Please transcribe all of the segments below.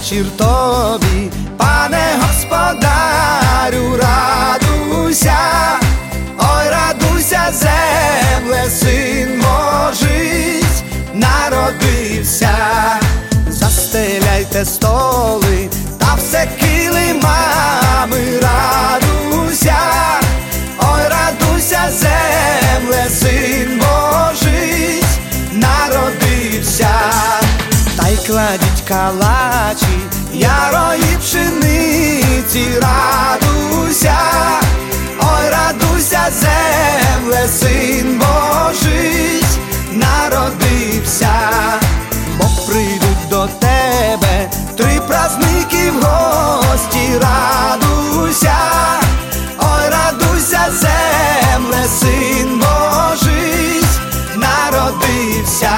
вечір тобі, пане господарю, радуйся, ой, радуйся, земле, син Божий народився. Застеляйте столи та все килимами, радуйся, ой, радуйся, земле, син Божий народився. Та й кладіть калачі, ярої пшениці, радуйся, ой, радуйся, земле, син Божий народився. Бо прийдуть до тебе три праздники в гості, радуйся, ой, радуйся, земле, син Божий народився.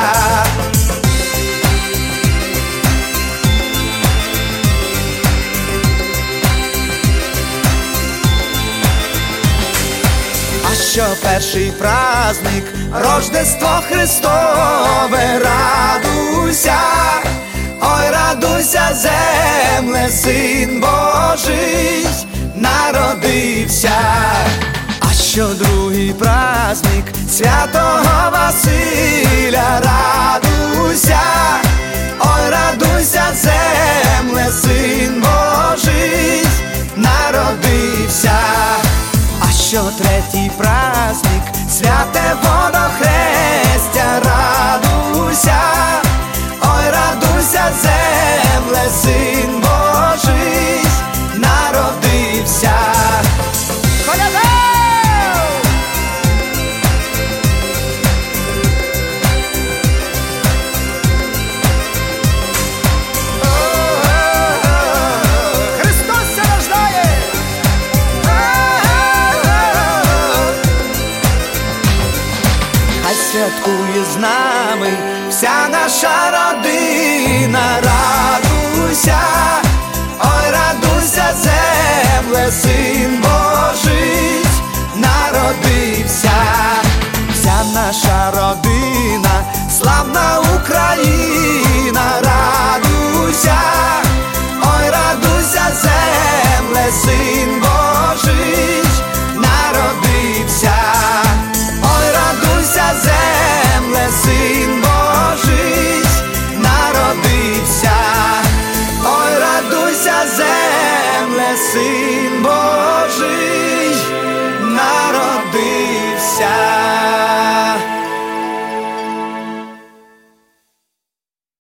А що перший праздник, Рождество Христове, радуйся, ой, радуйся, земле, син Божий народився. А що другий праздник, святого Василя, радуйся, ой, радуйся, земле, син Божий народився. А що третій праздник, святе водохрестя, радуйся, ой, радуйся, земле, син Божий народився. Коляда! Святкує з нами вся наша родина, радуйся, ой, радуйся, земле, син Божий народився. Вся наша родина, славна Україна, радуйся,